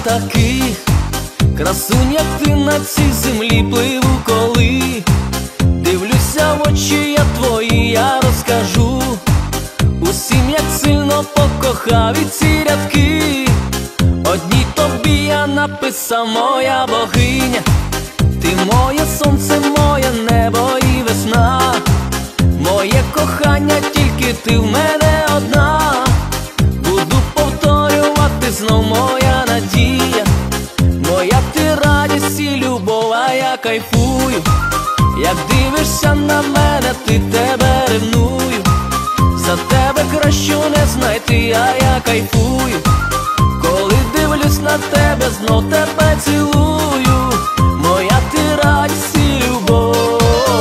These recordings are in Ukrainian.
таких красунь, як ти, на цій землі пливу, коли дивлюся в очі я твої, я розкажу усім, як сильно покохав, і ці рядки одній тобі я написав, моя богиня. Ти моє сонце, моє небо і весна, моє кохання, тільки ти в мене одна. Буду повторювати знов, моя надія, моя ти радість і любов, а я кайфую. Як дивишся на мене, ти тебе ревную, за тебе кращу не знайти, а я кайфую. Коли дивлюсь на тебе, знов тебе цілую, моя ти радість і любов.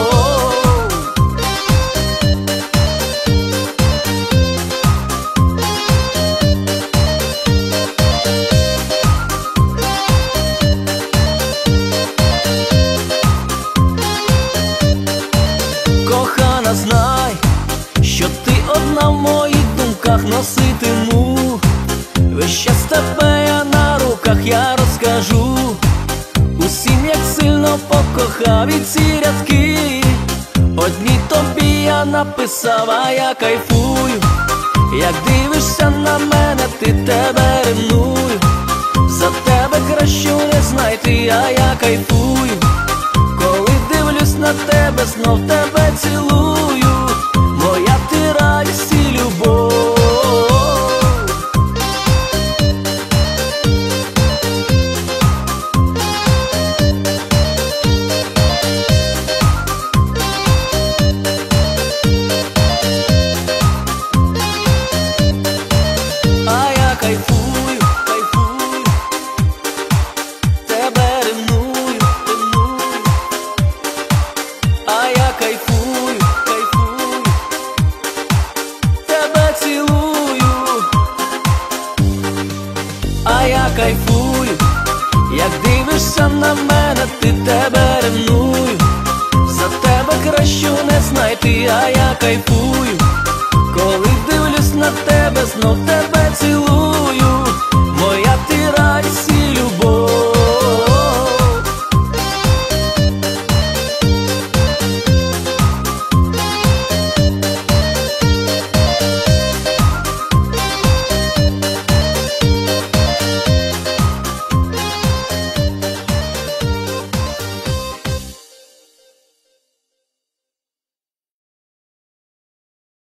Кохана, знай, що ти одна в моїх думках, носитиму весь час тебе я на руках, я розкажу усім, як сильно покохав, і ці рядки одній тобі я написав, а я кайфую. Як дивишся на мене, ти тебе ревную, за тебе кращу не знайти, а я кайфую. Коли дивлюсь на тебе, знов тебе цілую, моя ти радість і любов. А я кайфую, кайфую, тебе ревную, ревную. А я кайфую, кайфую, тебе цілую. А я кайфую, як дивишся на мене, ти тебе ревную, за тебе кращу не знайти, а я кайфую. Коли дивлюсь на тебе, знов тебе цілую.